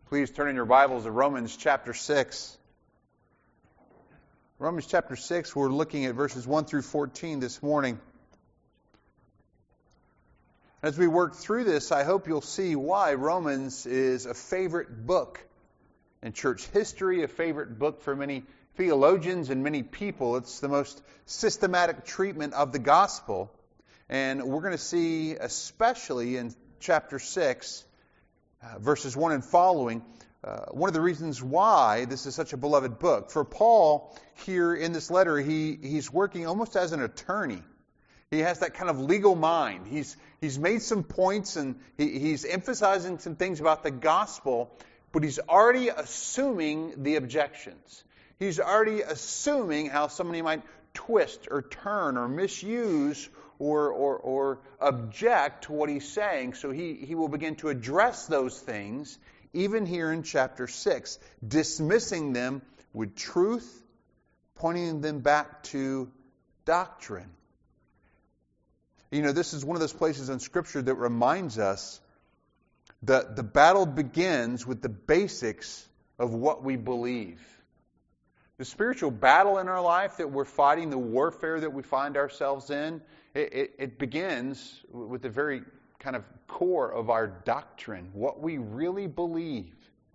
Please turn in your Bibles to Romans chapter 6. Romans chapter 6, we're looking at verses 1 through 14 this morning. As we work through this, I hope you'll see why Romans is a favorite book in church history, a favorite book for many theologians and many people. It's the most systematic treatment of the gospel. And we're going to see, especially in chapter 6, verses 1 and following, one of the reasons why this is such a beloved book. For Paul, here in this letter, he's working almost as an attorney. He has that kind of legal mind. He's made some points and he's emphasizing some things about the gospel, but he's already assuming the objections. He's already assuming how somebody might twist or turn or misuse or object to what he's saying. So he will begin to address those things, even here in chapter 6, dismissing them with truth, pointing them back to doctrine. You know, this is one of those places in Scripture that reminds us that the battle begins with the basics of what we believe. The spiritual battle in our life that we're fighting, the warfare that we find ourselves in, it begins with the very kind of core of our doctrine, what we really believe.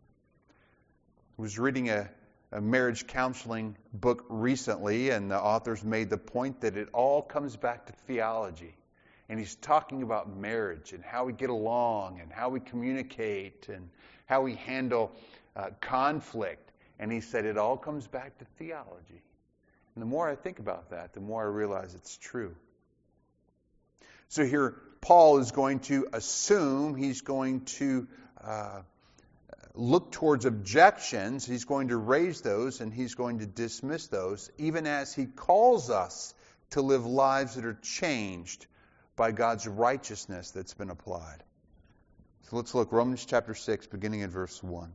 I was reading a marriage counseling book recently, and the authors made the point that it all comes back to theology. And he's talking about marriage and how we get along and how we communicate and how we handle conflict. And he said it all comes back to theology. And the more I think about that, the more I realize it's true. So here, Paul is going to assume, he's going to look towards objections, he's going to raise those, and he's going to dismiss those, even as he calls us to live lives that are changed by God's righteousness that's been applied. So let's look, Romans chapter 6, beginning in verse 1.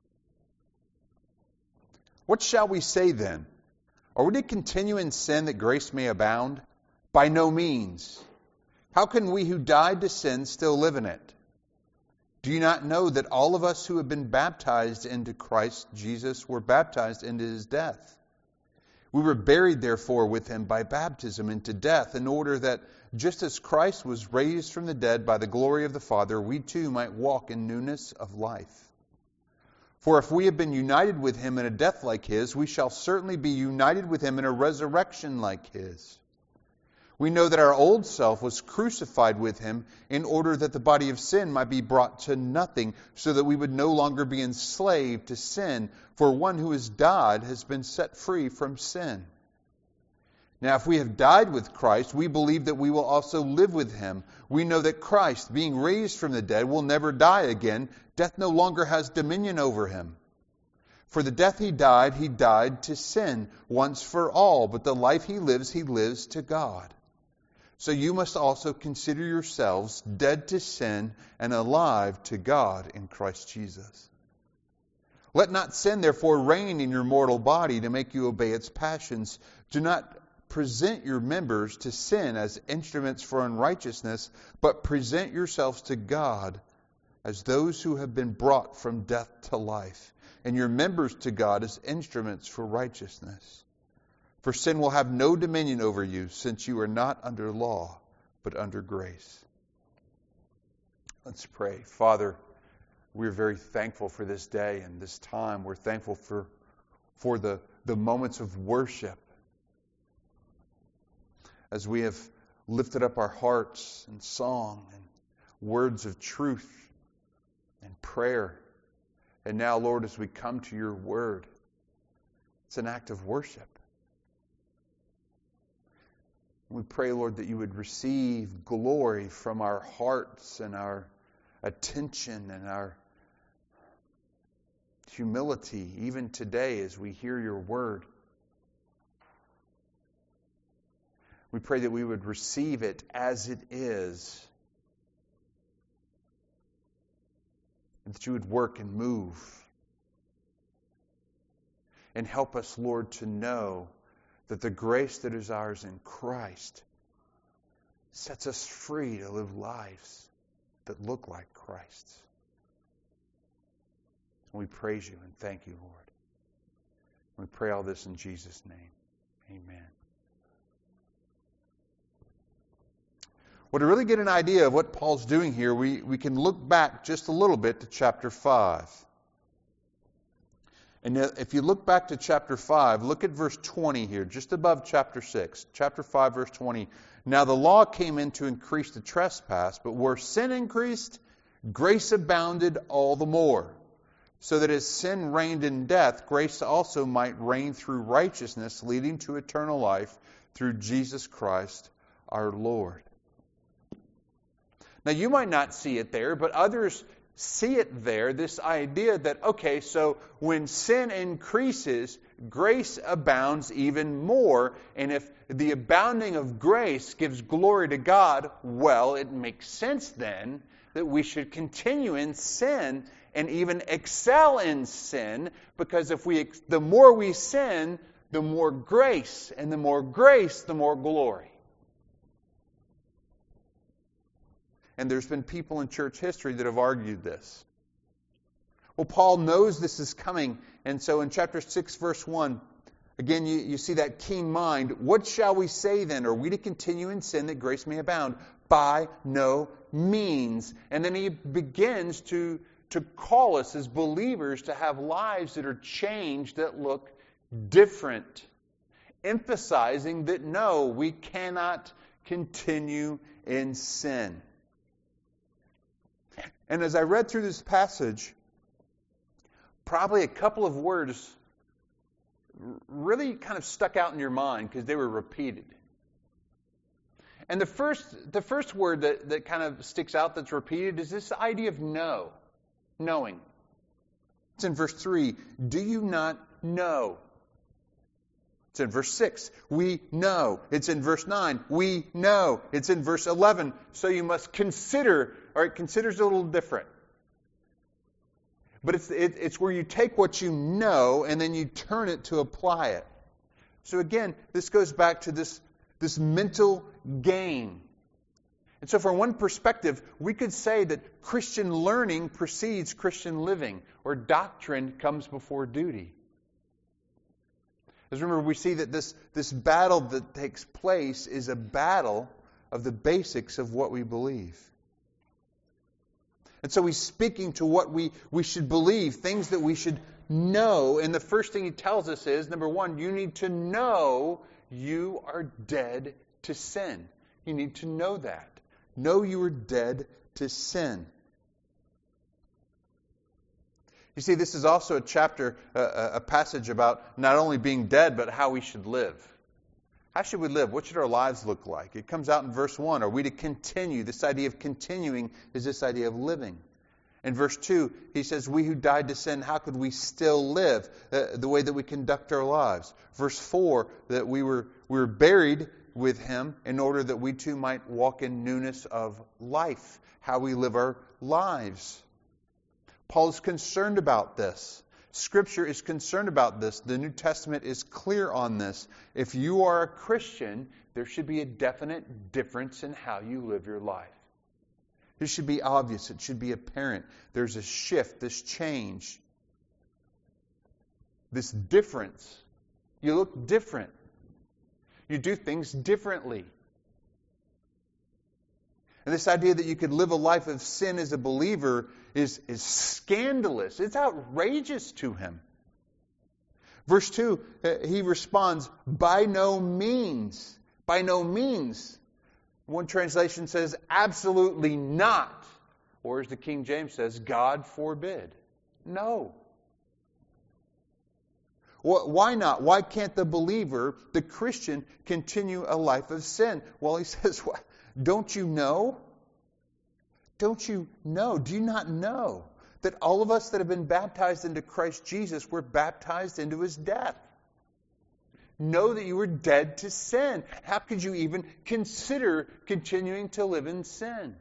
What shall we say then? Are we to continue in sin that grace may abound? By no means. How can we who died to sin still live in it? Do you not know that all of us who have been baptized into Christ Jesus were baptized into his death? We were buried, therefore, with him by baptism into death, in order that just as Christ was raised from the dead by the glory of the Father, we too might walk in newness of life. For if we have been united with him in a death like his, we shall certainly be united with him in a resurrection like his. We know that our old self was crucified with him in order that the body of sin might be brought to nothing, so that we would no longer be enslaved to sin, for one who has died has been set free from sin. Now, if we have died with Christ, we believe that we will also live with him. We know that Christ, being raised from the dead, will never die again. Death no longer has dominion over him. For the death he died to sin once for all, but the life he lives to God. So you must also consider yourselves dead to sin and alive to God in Christ Jesus. Let not sin, therefore, reign in your mortal body to make you obey its passions. Do not present your members to sin as instruments for unrighteousness, but present yourselves to God as those who have been brought from death to life, and your members to God as instruments for righteousness. For sin will have no dominion over you, since you are not under law, but under grace. Let's pray. Father, we're very thankful for this day and this time. We're thankful for the moments of worship as we have lifted up our hearts in song and words of truth and prayer. And now, Lord, as we come to your word, it's an act of worship. We pray, Lord, that you would receive glory from our hearts and our attention and our humility, even today as we hear your word. We pray that we would receive it as it is, and that you would work and move. And help us, Lord, to know that the grace that is ours in Christ sets us free to live lives that look like Christ's. We praise you and thank you, Lord. We pray all this in Jesus' name. Amen. Well, to really get an idea of what Paul's doing here, we can look back just a little bit to chapter 5. And if you look back to chapter 5, look at verse 20 here, just above chapter 6. Chapter 5, verse 20. Now the law came in to increase the trespass, but where sin increased, grace abounded all the more. So that as sin reigned in death, grace also might reign through righteousness, leading to eternal life through Jesus Christ our Lord. Now you might not see it there, but others see it there, this idea that, okay, so when sin increases, grace abounds even more. And if the abounding of grace gives glory to God, well, it makes sense then that we should continue in sin and even excel in sin, because the more we sin, the more grace, and the more grace, the more glory. And there's been people in church history that have argued this. Well, Paul knows this is coming, and so in chapter 6, verse 1, again, you see that keen mind. What shall we say then? Are we to continue in sin that grace may abound? By no means. And then he begins to call us as believers to have lives that are changed, that look different. Emphasizing that no, we cannot continue in sin. And as I read through this passage, probably a couple of words really kind of stuck out in your mind because they were repeated. And the first word that kind of sticks out that's repeated is this idea of know. Knowing. It's in verse 3. Do you not know? It's in verse 6. We know. It's in verse 9. We know. It's in verse 11. So you must consider. All right, consider's a little different. But it's where you take what you know and then you turn it to apply it. So again, this goes back to this mental game. And so from one perspective, we could say that Christian learning precedes Christian living, or doctrine comes before duty. Because remember, we see that this battle that takes place is a battle of the basics of what we believe. And so he's speaking to what we should believe, things that we should know. And the first thing he tells us is, number one, you need to know you are dead to sin. You need to know that. Know you are dead to sin. You see, this is also a chapter, a passage about not only being dead, but how we should live. How should we live? What should our lives look like? It comes out in verse 1. Are we to continue? This idea of continuing is this idea of living. In verse 2, he says, we who died to sin, how could we still live? The way that we conduct our lives. Verse 4, that we were buried with him in order that we too might walk in newness of life, how we live our lives. Paul is concerned about this. Scripture is concerned about this. The New Testament is clear on this. If you are a Christian, there should be a definite difference in how you live your life. This should be obvious. It should be apparent. There's a shift, this change, this difference. You look different. You do things differently. And this idea that you could live a life of sin as a believer is scandalous. It's outrageous to him. Verse 2, he responds, by no means. By no means. One translation says, absolutely not. Or as the King James says, God forbid. No. Why not? Why can't the believer, the Christian, continue a life of sin? Well, he says, don't you know? Don't you know? Do you not know that all of us that have been baptized into Christ Jesus were baptized into his death? Know that you were dead to sin. How could you even consider continuing to live in sin?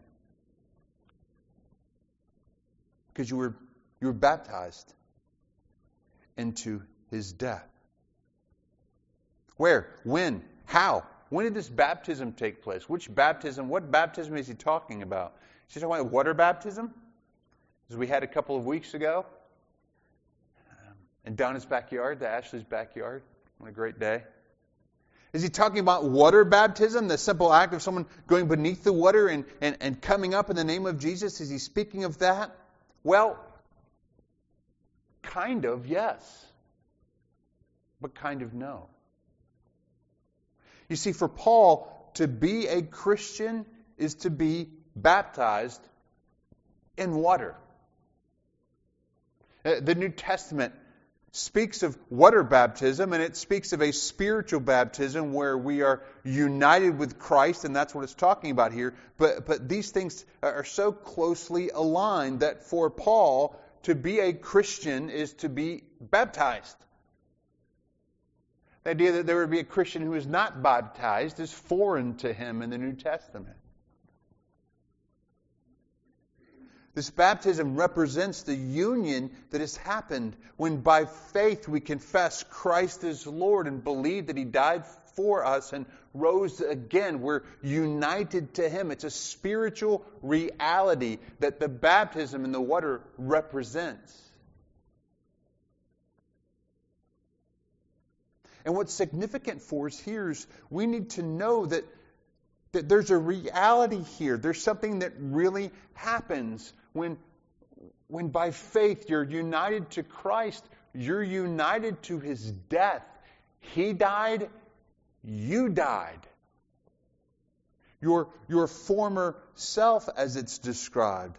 Because you were baptized into his death. Where? When? How? When did this baptism take place? Which baptism? What baptism is he talking about? Is he talking about water baptism, as we had a couple of weeks ago? And down his backyard, the Ashley's backyard. What a great day. Is he talking about water baptism, the simple act of someone going beneath the water and coming up in the name of Jesus? Is he speaking of that? Well, kind of, yes. But kind of no. You see, for Paul, to be a Christian is to be baptized in water. The New Testament speaks of water baptism, and it speaks of a spiritual baptism where we are united with Christ, and that's what it's talking about here. But these things are so closely aligned that for Paul, to be a Christian is to be baptized. The idea that there would be a Christian who is not baptized is foreign to him in the New Testament. This baptism represents the union that has happened when by faith we confess Christ as Lord and believe that He died for us and rose again. We're united to Him. It's a spiritual reality that the baptism in the water represents. And what's significant for us here is we need to know that there's a reality here. There's something that really happens when by faith you're united to Christ. You're united to His death. He died, you died. Your former self, as it's described.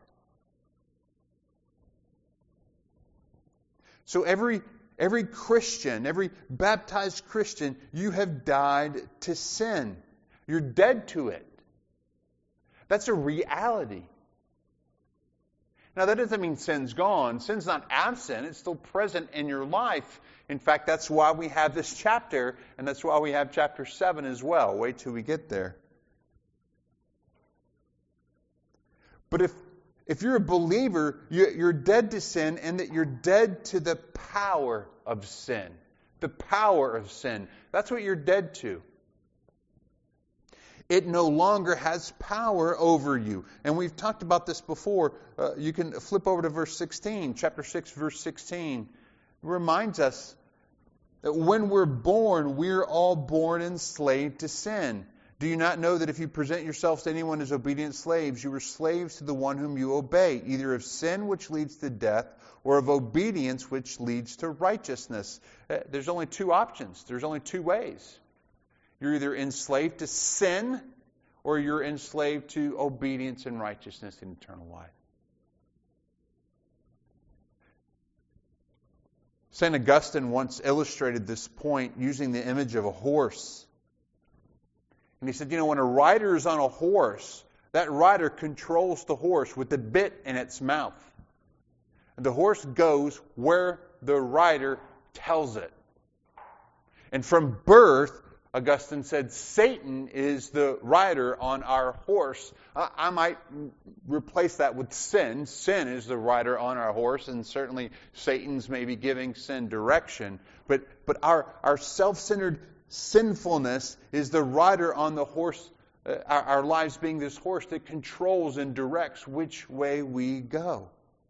So every Christian, every baptized Christian, you have died to sin. You're dead to it. That's a reality. Now, that doesn't mean sin's gone. Sin's not absent. It's still present in your life. In fact, that's why we have this chapter, and that's why we have chapter 7 as well. Wait till we get there. But if you're a believer, you're dead to sin, and that you're dead to the power of sin. The power of sin. That's what you're dead to. It no longer has power over you. And we've talked about this before. You can flip over to verse 16, chapter 6, verse 16. It reminds us that when we're born, we're all born enslaved to sin. Do you not know that if you present yourselves to anyone as obedient slaves, you are slaves to the one whom you obey, either of sin, which leads to death, or of obedience, which leads to righteousness? There's only two options. There's only two ways. You're either enslaved to sin or you're enslaved to obedience and righteousness in eternal life. St. Augustine once illustrated this point using the image of a horse. And he said, when a rider is on a horse, that rider controls the horse with the bit in its mouth. And the horse goes where the rider tells it. And from birth, Augustine said, Satan is the rider on our horse. I might replace that with sin. Sin is the rider on our horse, and certainly Satan's maybe giving sin direction. But our self-centered sinfulness is the rider on the horse, our lives being this horse that controls and directs which way we go.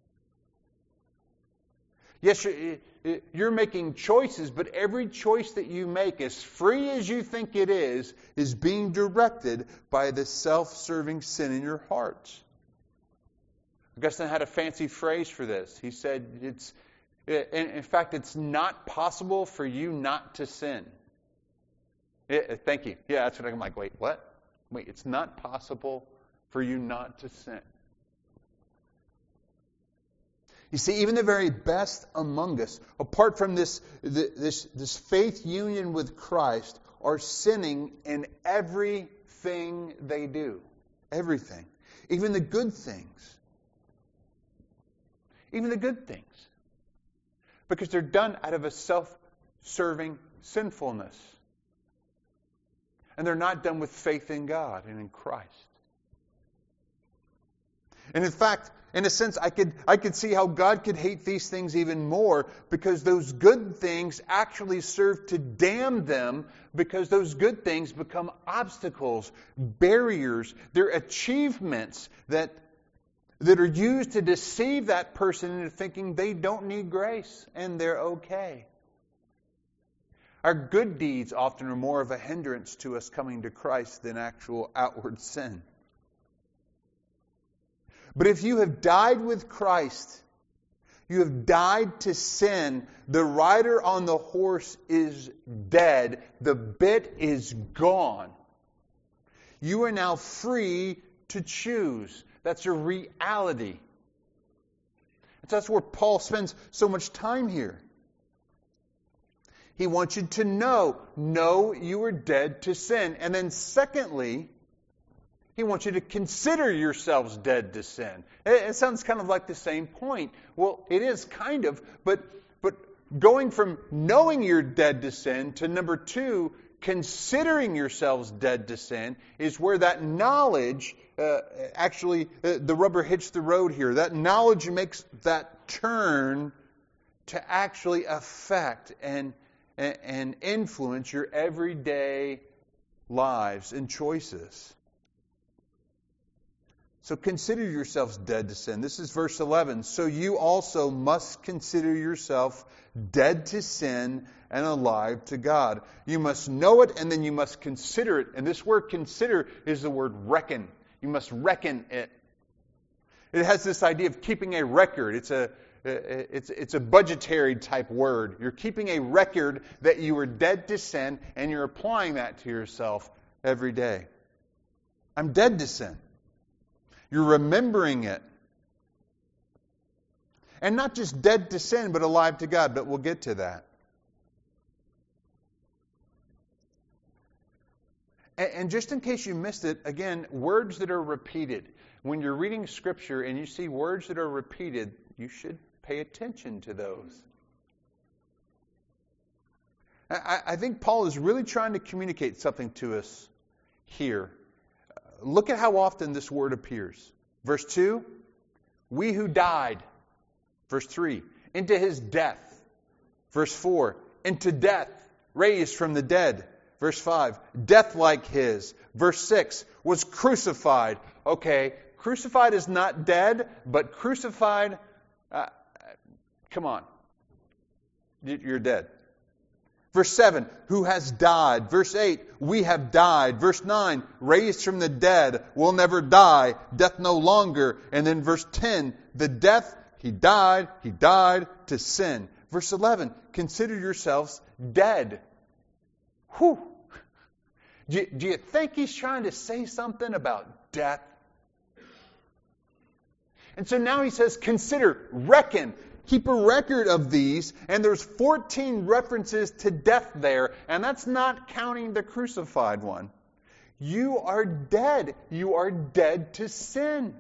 Yes, you're making choices, but every choice that you make, as free as you think it is being directed by the self-serving sin in your heart. Augustine had a fancy phrase for this. He said, in fact, it's not possible for you not to sin. Thank you. Yeah, that's what I'm like, wait, what? Wait, it's not possible for you not to sin. You see, even the very best among us, apart from this faith union with Christ, are sinning in everything they do. Everything. Even the good things. Even the good things. Because they're done out of a self-serving sinfulness. And they're not done with faith in God and in Christ. And in fact, in a sense, I could see how God could hate these things even more, because those good things actually serve to damn them, because those good things become obstacles, barriers. They're achievements that that are used to deceive that person into thinking they don't need grace and they're okay. Our good deeds often are more of a hindrance to us coming to Christ than actual outward sin. But if you have died with Christ, you have died to sin, the rider on the horse is dead, the bit is gone. You are now free to choose. That's a reality. And so that's where Paul spends so much time here. He wants you to know you are dead to sin. And then secondly, he wants you to consider yourselves dead to sin. It sounds kind of like the same point. Well, it is kind of, but going from knowing you're dead to sin to number 2, considering yourselves dead to sin, is where that knowledge, the rubber hits the road here. That knowledge makes that turn to actually affect and influence your everyday lives and choices. So consider yourselves dead to sin. This is verse 11. So you also must consider yourself dead to sin and alive to God. You must know it and then you must consider it. And this word consider is the word reckon. You must reckon it. It has this idea of keeping a record. It's a budgetary type word. You're keeping a record that you are dead to sin and you're applying that to yourself every day. I'm dead to sin. You're remembering it. And not just dead to sin, but alive to God. But we'll get to that. And just in case you missed it, again, words that are repeated. When you're reading Scripture and you see words that are repeated, you should pay attention to those. I think Paul is really trying to communicate something to us here. Look at how often this word appears. Verse 2, we who died. Verse 3, into his death. Verse 4, into death, raised from the dead. Verse 5, death like his. Verse 6, was crucified. Okay, crucified is not dead, but crucified, come on. You're dead. Verse 7, who has died. Verse 8, we have died. Verse 9, raised from the dead, will never die, death no longer. And then verse 10, the death, he died to sin. Verse 11, consider yourselves dead. Whew. Do you think he's trying to say something about death? And so now he says, consider, reckon. Keep a record of these, and there's 14 references to death there, and that's not counting the crucified one. You are dead. You are dead to sin.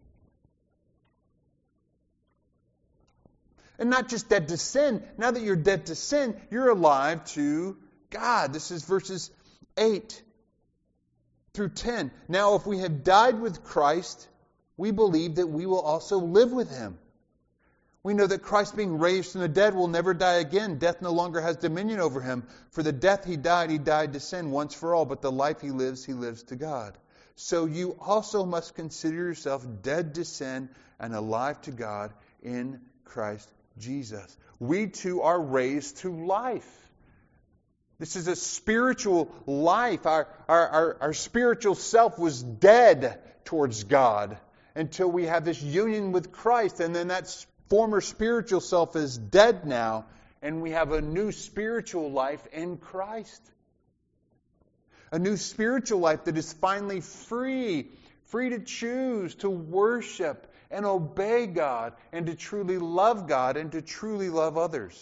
And not just dead to sin. Now that you're dead to sin, you're alive to God. This is verses 8 through 10. Now, if we have died with Christ, we believe that we will also live with Him. We know that Christ, being raised from the dead, will never die again. Death no longer has dominion over him. For the death he died to sin once for all. But the life he lives to God. So you also must consider yourself dead to sin and alive to God in Christ Jesus. We too are raised to life. This is a spiritual life. Our spiritual self was dead towards God until we have this union with Christ. And then that former spiritual self is dead now, and we have a new spiritual life in Christ. A new spiritual life that is finally free to choose, to worship and obey God, and to truly love God and to truly love others.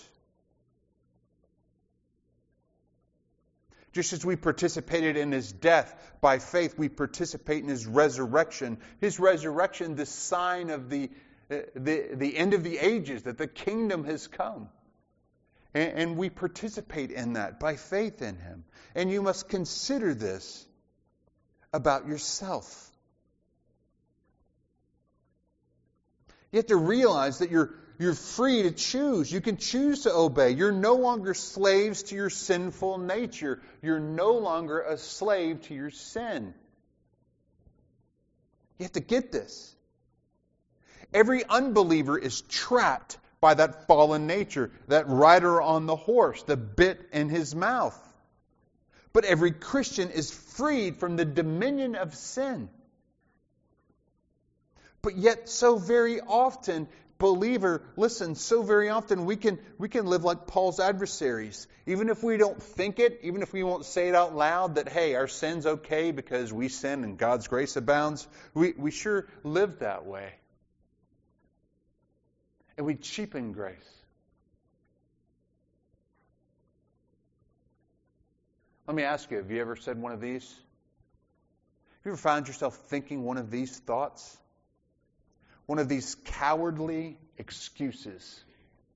Just as we participated in His death by faith, we participate in His resurrection. His resurrection, the sign of the end of the ages, that the kingdom has come. And we participate in that by faith in Him. And you must consider this about yourself. You have to realize that you're free to choose. You can choose to obey. You're no longer slaves to your sinful nature. You're no longer a slave to your sin. You have to get this. Every unbeliever is trapped by that fallen nature, that rider on the horse, the bit in his mouth. But every Christian is freed from the dominion of sin. But yet so very often, believer, listen, so very often we can live like Paul's adversaries. Even if we don't think it, even if we won't say it out loud that, hey, our sin's okay because we sin and God's grace abounds, we sure live that way. And we cheapen grace. Let me ask you, have you ever said one of these? Have you ever found yourself thinking one of these thoughts? One of these cowardly excuses?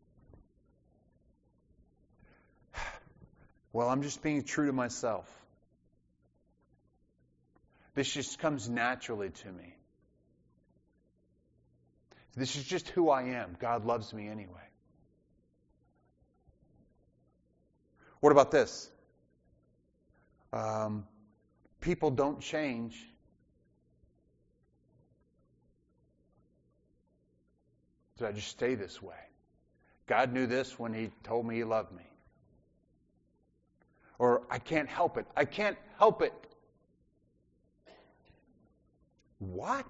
Well, I'm just being true to myself. This just comes naturally to me. This is just who I am. God loves me anyway. What about this? People don't change. So I just stay this way. God knew this when He told me He loved me. Or I can't help it. I can't help it. What?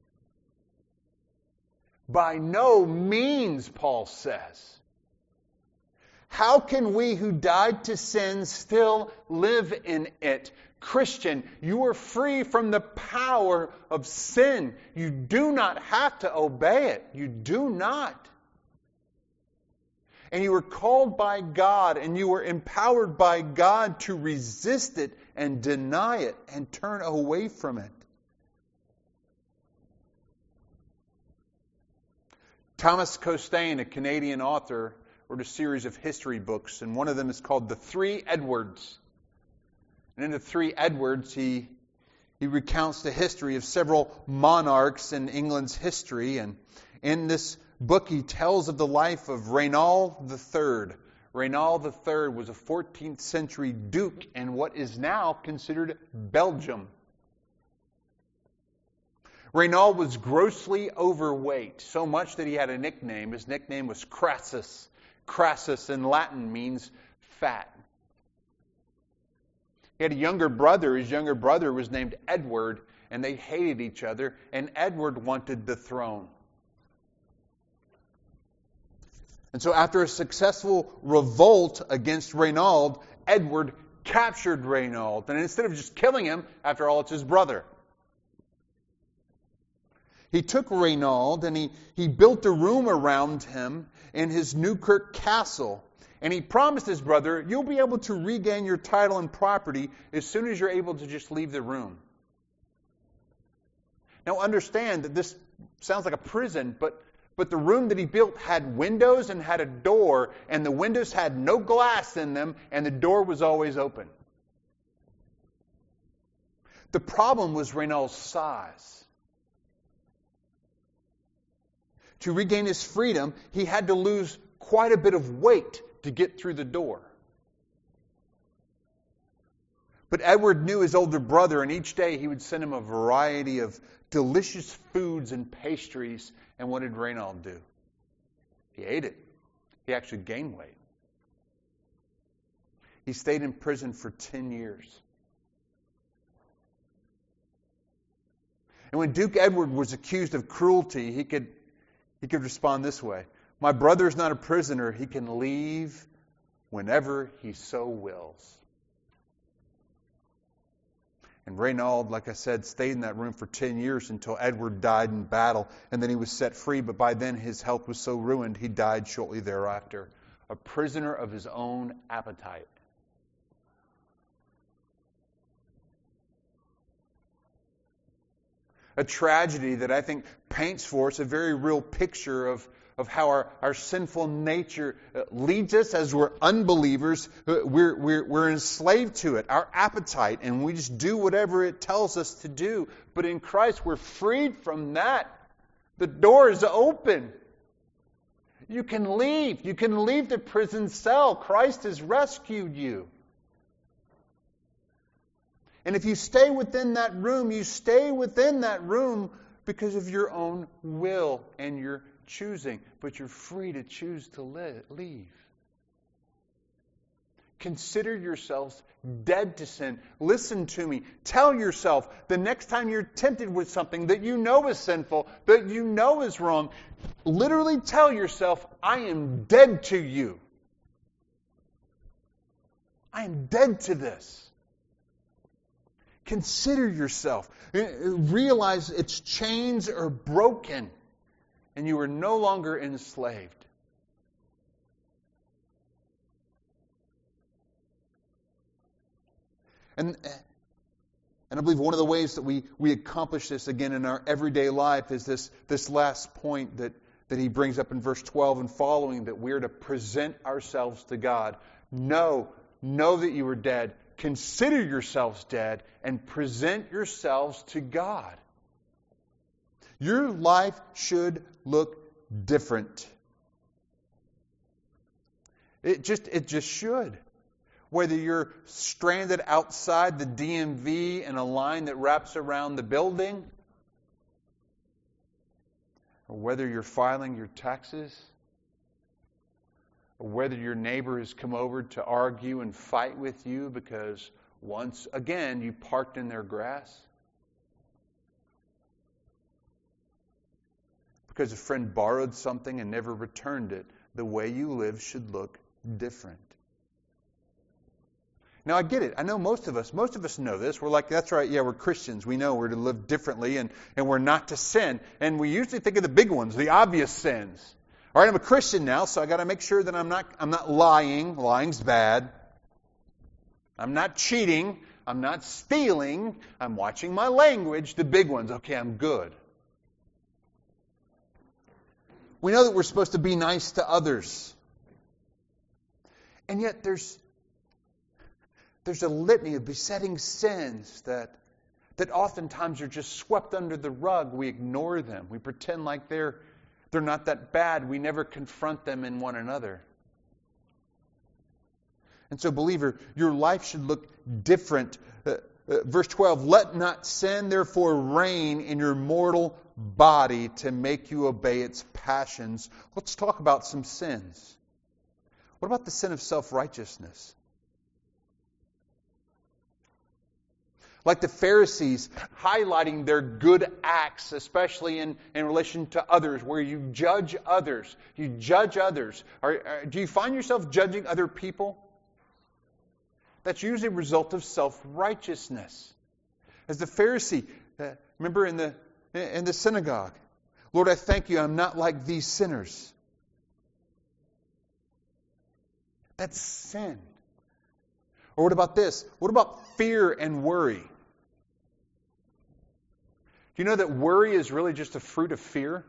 By no means, Paul says. How can we who died to sin still live in it? Christian, you are free from the power of sin. You do not have to obey it. You do not. And you were called by God and you were empowered by God to resist it and deny it and turn away from it. Thomas Costain, a Canadian author, wrote a series of history books, and one of them is called The Three Edwards. And in The Three Edwards, he recounts the history of several monarchs in England's history, and in this book he tells of the life of Raynald III. Raynald III was a 14th century duke in what is now considered Belgium. Raynald was grossly overweight, so much that he had a nickname. His nickname was Crassus. Crassus in Latin means fat. He had a younger brother. His younger brother was named Edward, and they hated each other, and Edward wanted the throne. And so after a successful revolt against Raynald, Edward captured Raynald. And instead of just killing him, after all, it's his brother. He took Raynald and he built a room around him in his Newkirk castle. And he promised his brother, you'll be able to regain your title and property as soon as you're able to just leave the room. Now understand that this sounds like a prison, but the room that he built had windows and had a door, and the windows had no glass in them, and the door was always open. The problem was Raynald's size. To regain his freedom, he had to lose quite a bit of weight to get through the door. But Edward knew his older brother, and each day he would send him a variety of delicious foods and pastries. And what did Raynald do? He ate it. He actually gained weight. He stayed in prison for 10 years. And when Duke Edward was accused of cruelty, he could respond this way. My brother is not a prisoner. He can leave whenever he so wills. And Raynald, like I said, stayed in that room for 10 years until Edward died in battle, and then he was set free, but by then his health was so ruined he died shortly thereafter, a prisoner of his own appetite. A tragedy that I think paints for us a very real picture of how our sinful nature leads us as we're unbelievers. We're enslaved to it, our appetite, and we just do whatever it tells us to do. But in Christ, we're freed from that. The door is open. You can leave. You can leave the prison cell. Christ has rescued you. And if you stay within that room, you stay within that room because of your own will and your choosing. But you're free to choose to leave. Consider yourselves dead to sin. Listen to me. Tell yourself the next time you're tempted with something that you know is sinful, that you know is wrong, literally tell yourself, I am dead to you. I am dead to this. Consider yourself. Realize its chains are broken and you are no longer enslaved. And I believe one of the ways that we accomplish this again in our everyday life is this last point that he brings up in verse 12 and following, that we're to present ourselves to God. Know that you are dead. Consider yourselves dead and present yourselves to God. Your life should look different. It just should. Whether you're stranded outside the DMV in a line that wraps around the building, or whether you're filing your taxes, or whether your neighbor has come over to argue and fight with you because once again you parked in their grass, because a friend borrowed something and never returned it, the way you live should look different. Now, I get it. I know most of us know this. We're like, that's right, yeah, we're Christians. We know we're to live differently and we're not to sin. And we usually think of the big ones, the obvious sins. All right, I'm a Christian now, so I got to make sure that I'm not lying. Lying's bad. I'm not cheating. I'm not stealing. I'm watching my language. The big ones. Okay, I'm good. We know that we're supposed to be nice to others. And yet there's a litany of besetting sins that oftentimes are just swept under the rug. We ignore them. We pretend like they're not that bad. We never confront them in one another. And so, believer, your life should look different. Verse 12, let not sin therefore reign in your mortal body to make you obey its passions. Let's talk about some sins. What about the sin of self-righteousness? Like the Pharisees, highlighting their good acts, especially in relation to others, where you judge others. You judge others. Do you find yourself judging other people? That's usually a result of self-righteousness. As the Pharisee, remember in the synagogue, Lord, I thank you, I'm not like these sinners. That's sin. Or what about this? What about fear and worry? Do you know that worry is really just a fruit of fear?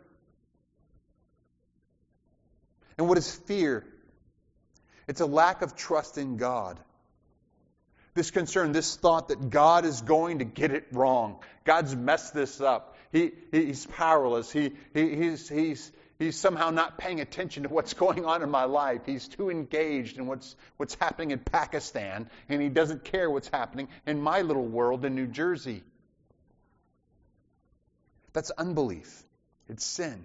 And what is fear? It's a lack of trust in God. This concern, this thought that God is going to get it wrong. God's messed this up. He's powerless. He's somehow not paying attention to what's going on in my life. He's too engaged in what's happening in Pakistan, and he doesn't care what's happening in my little world in New Jersey. That's unbelief. It's sin.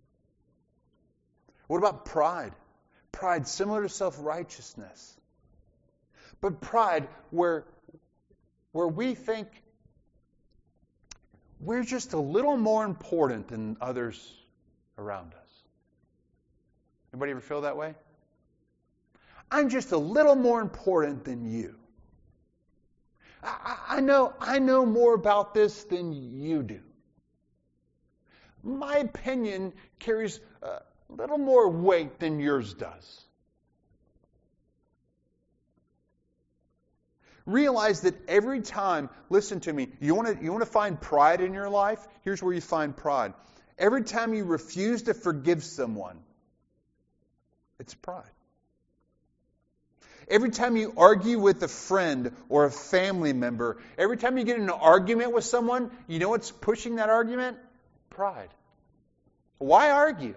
What about pride? Pride, similar to self-righteousness. But pride, where we think we're just a little more important than others around us. Anybody ever feel that way? I'm just a little more important than you. I know more about this than you do. My opinion carries a little more weight than yours does. Realize that every time, listen to me, you want to find pride in your life? Here's where you find pride. Every time you refuse to forgive someone, it's pride. Every time you argue with a friend or a family member, every time you get in an argument with someone, you know what's pushing that argument? Pride. Why argue?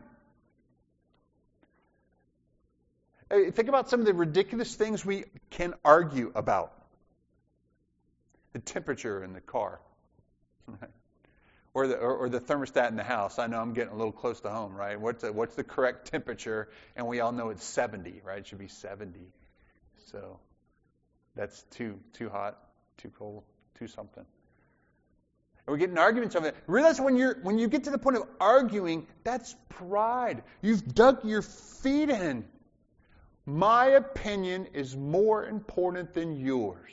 Think about some of the ridiculous things we can argue about. The temperature in the car. or the thermostat in the house. I know I'm getting a little close to home, right? What's the correct temperature? And we all know it's 70, right? It should be 70. So that's too hot, too cold, too something. And we get in arguments over it. Realize when you get to the point of arguing, that's pride. You've dug your feet in. My opinion is more important than yours.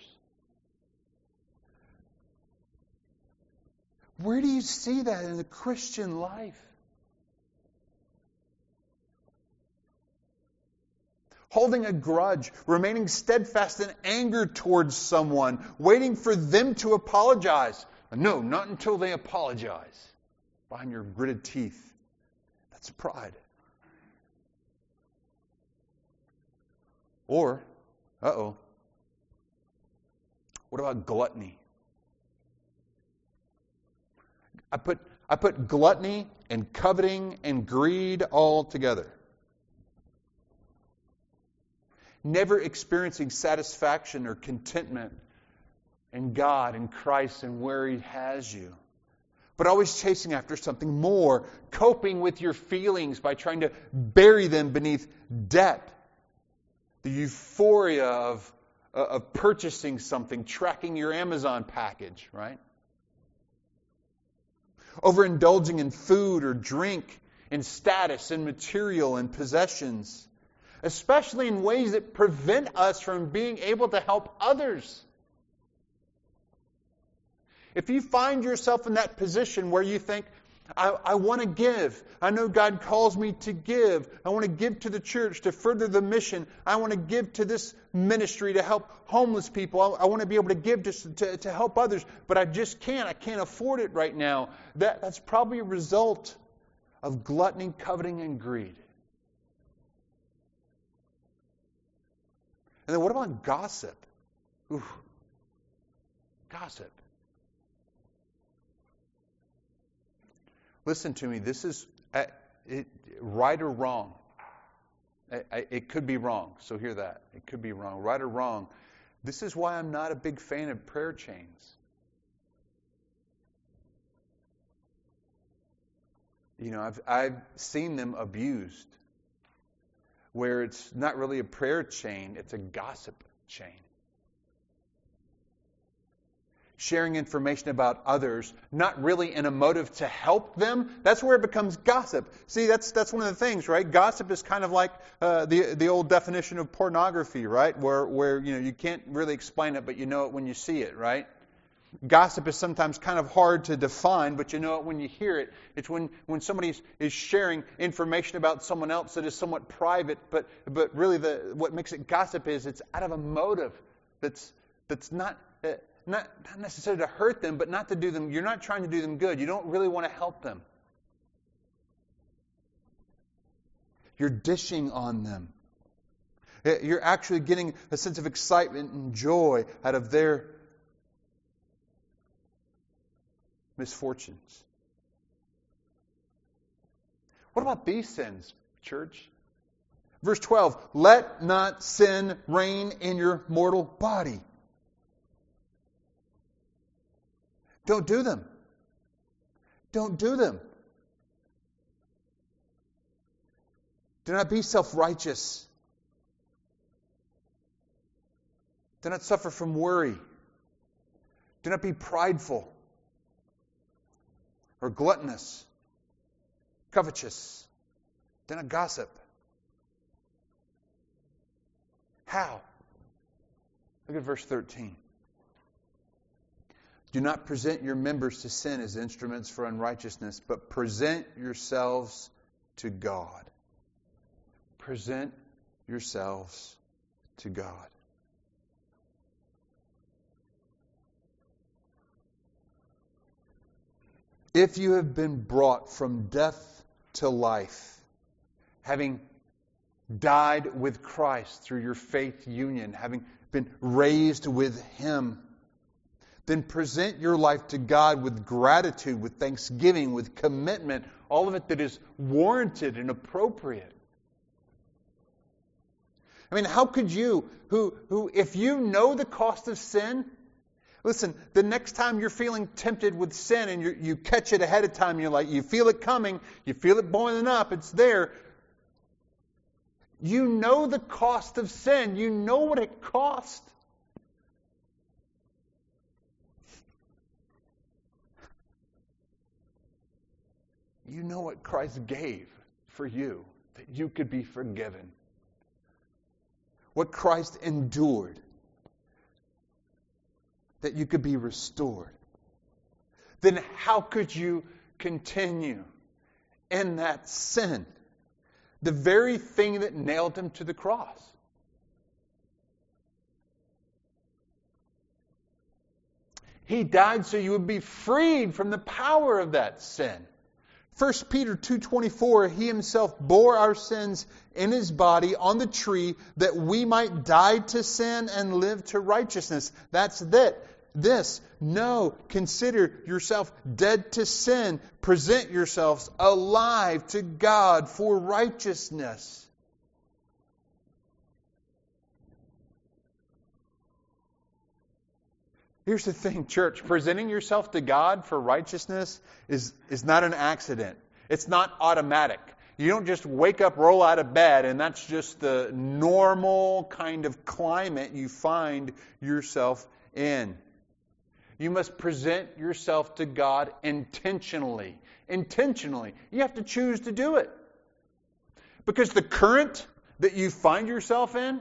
Where do you see that in the Christian life? Holding a grudge, remaining steadfast in anger towards someone, waiting for them to apologize. No, not until they apologize. Behind your gritted teeth. That's pride. Or, what about gluttony? I put gluttony and coveting and greed all together. Never experiencing satisfaction or contentment in God and Christ and where He has you. But always chasing after something more, coping with your feelings by trying to bury them beneath debt. The euphoria of purchasing something, tracking your Amazon package, right? Overindulging in food or drink, in status, in material, and possessions. Especially in ways that prevent us from being able to help others. If you find yourself in that position where you think, I want to give. I know God calls me to give. I want to give to the church to further the mission. I want to give to this ministry to help homeless people. I want to be able to give to help others, but I just can't. I can't afford it right now. That's probably a result of gluttony, coveting, and greed. And then what about gossip? Ooh. Gossip. Listen to me, this is right or wrong. It could be wrong, so hear that. It could be wrong. Right or wrong. This is why I'm not a big fan of prayer chains. You know, I've seen them abused, where it's not really a prayer chain, it's a gossip chain. Sharing information about others, not really in a motive to help them, that's where it becomes gossip. See, that's one of the things, right? Gossip is kind of like the old definition of pornography, right? Where you can't really explain it, but you know it when you see it, right? Gossip is sometimes kind of hard to define, but you know it when you hear it. It's when somebody is sharing information about someone else that is somewhat private, but really what makes it gossip is it's out of a motive that's not necessarily to hurt them, but not to do them. You're not trying to do them good. You don't really want to help them. You're dishing on them. You're actually getting a sense of excitement and joy out of their misfortunes. What about these sins, church? Verse 12, let not sin reign in your mortal body. Don't do them. Don't do them. Do not be self-righteous. Do not suffer from worry. Do not be prideful or gluttonous, covetous. Do not gossip. How? Look at verse 13. Do not present your members to sin as instruments for unrighteousness, but present yourselves to God. Present yourselves to God. If you have been brought from death to life, having died with Christ through your faith union, having been raised with Him, then present your life to God with gratitude, with thanksgiving, with commitment, all of it that is warranted and appropriate. I mean, how could you, who if you know the cost of sin, Listen, the next time you're feeling tempted with sin and you catch it ahead of time, you feel it coming, you feel it boiling up, it's there. You know the cost of sin. You know what it costs. You know what Christ gave for you, that you could be forgiven. What Christ endured, that you could be restored. Then how could you continue in that sin? The very thing that nailed him to the cross. He died so you would be freed from the power of that sin. 1 Peter 2:24, He Himself bore our sins in His body on the tree that we might die to sin and live to righteousness. That's this. No, consider yourself dead to sin. Present yourselves alive to God for righteousness. Here's the thing, church. Presenting yourself to God for righteousness is not an accident. It's not automatic. You don't just wake up, roll out of bed, and that's just the normal kind of climate you find yourself in. You must present yourself to God intentionally. Intentionally. You have to choose to do it. Because the current that you find yourself in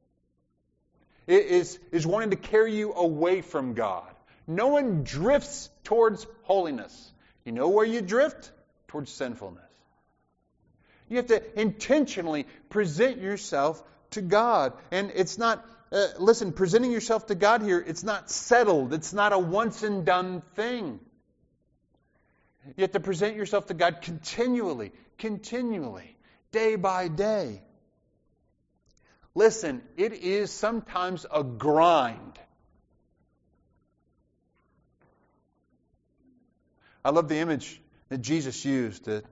is wanting to carry you away from God. No one drifts towards holiness. You know where you drift? Towards sinfulness. You have to intentionally present yourself to God. And it's not, presenting yourself to God here, it's not settled. It's not a once and done thing. You have to present yourself to God continually, day by day. Listen, it is sometimes a grind. I love the image that Jesus used. That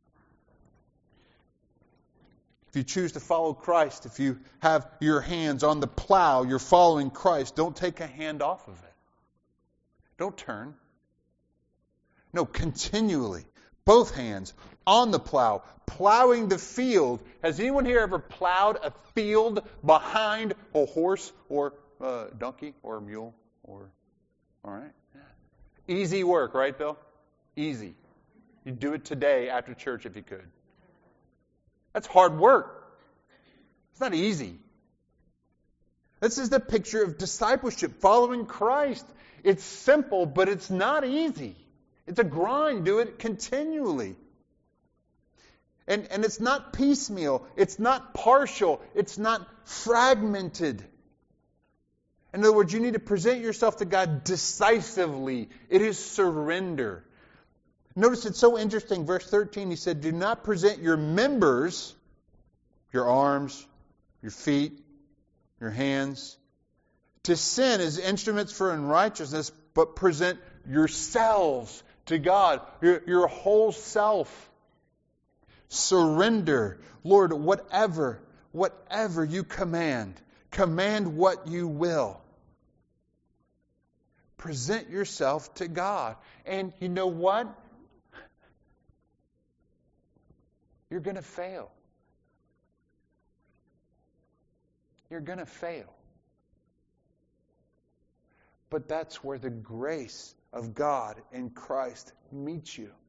if you choose to follow Christ, if you have your hands on the plow, you're following Christ. Don't take a hand off of it. Don't turn. No, continually. Both hands on the plow, plowing the field. Has anyone here ever plowed a field behind a horse or a donkey or a mule? All right. Easy work, right, Bill? Easy. You'd do it today after church if you could. That's hard work. It's not easy. This is the picture of discipleship, following Christ. It's simple, but it's not easy. It's a grind. Do it continually. And it's not piecemeal. It's not partial. It's not fragmented. In other words, you need to present yourself to God decisively. It is surrender. Notice it's so interesting. Verse 13, he said, do not present your members, your arms, your feet, your hands, to sin as instruments for unrighteousness, but present yourselves to God, your whole self. Surrender. Lord, whatever you command what you will. Present yourself to God. And you know what? You're going to fail. You're going to fail. But that's where the grace of God in Christ meets you.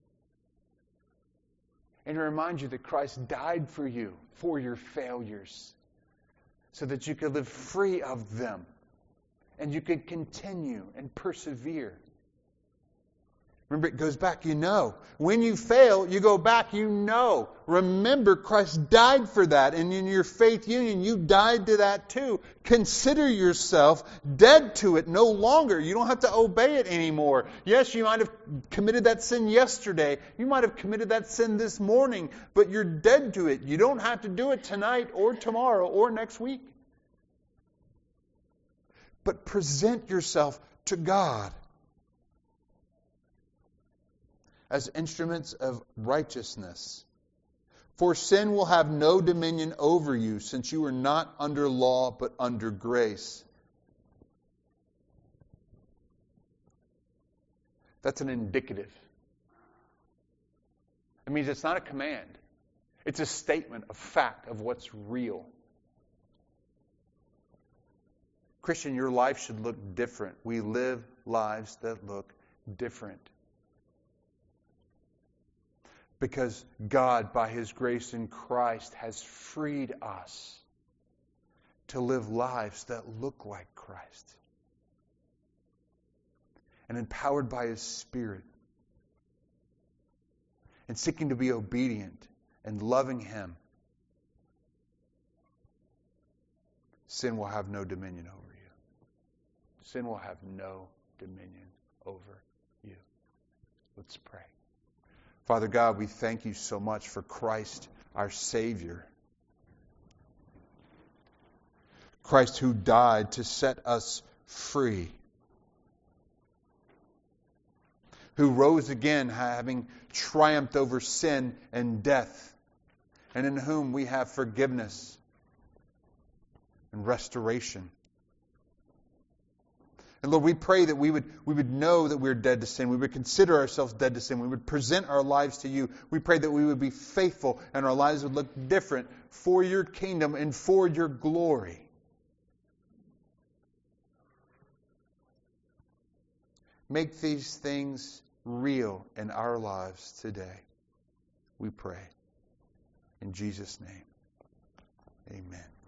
And to remind you that Christ died for you, for your failures, so that you could live free of them. And you could continue and persevere. Remember, it goes back, you know. When you fail, you go back, you know. Remember, Christ died for that. And in your faith union, you died to that too. Consider yourself dead to it no longer. You don't have to obey it anymore. Yes, you might have committed that sin yesterday. You might have committed that sin this morning. But you're dead to it. You don't have to do it tonight or tomorrow or next week. But present yourself to God as instruments of righteousness. For sin will have no dominion over you, since you are not under law, but under grace. That's an indicative. It means it's not a command. It's a statement, a fact of what's real. Christian, your life should look different. We live lives that look different. Because God, by His grace in Christ, has freed us to live lives that look like Christ. And empowered by His Spirit, and seeking to be obedient and loving Him, sin will have no dominion over you. Sin will have no dominion over you. Let's pray. Father God, we thank You so much for Christ, our Savior. Christ who died to set us free. Who rose again, having triumphed over sin and death, and in whom we have forgiveness and restoration. And Lord, we pray that we would know that we're dead to sin. We would consider ourselves dead to sin. We would present our lives to You. We pray that we would be faithful and our lives would look different for Your kingdom and for Your glory. Make these things real in our lives today. We pray. In Jesus' name, amen.